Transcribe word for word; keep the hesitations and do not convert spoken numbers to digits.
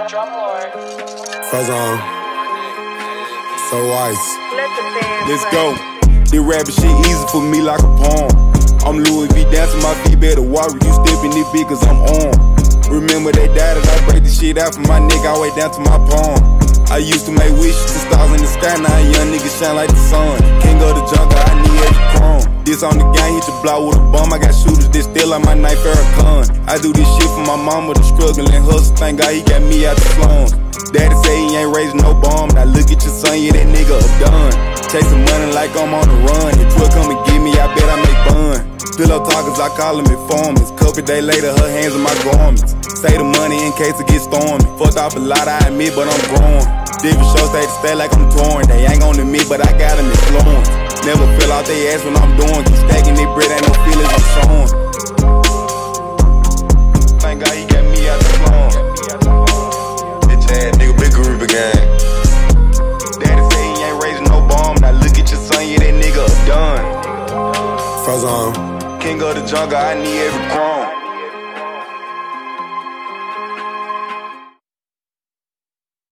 Fazon, so ice. Let's go. This rapping shit easy for me like a poem. I'm Louis V dancing my feet, better walk with you stepping this big cause I'm on. Remember they died as I break the shit out from my neck all the way down to my palm. I used to make wishes to stars in the sky, now a young nigga shine like the sun. King of the jungle, I need every chrome. This on the gang, hit your block with a bum. I got shooters that still like my knife Farrakhan. I do this shit for my mama, the struggling hustle. Thank God he got me out the slums. Daddy say he ain't raising no bomb. Now look at your son, yeah, that nigga a done. Chasing money like I'm on the run. If twelve come and get me, I bet I make fun. Pillow talkers, I call them informants. Couple days later, her hands in my garments. Say the money in case it gets stormy. Fucked off a lot, I admit, but I'm growing. Different shows, they stay like I'm touring. They ain't gon' admit, but I got them influence. Never fill out they ass when I'm doing. Keep stacking they bread, ain't no feelings I'm showing. Thank God he got me out the slum. Bitch ass nigga, big group gang. Daddy say he ain't raising no bomb. Now look at your son, yeah, that nigga done. Fazon, King of the jungle, I need every chrome.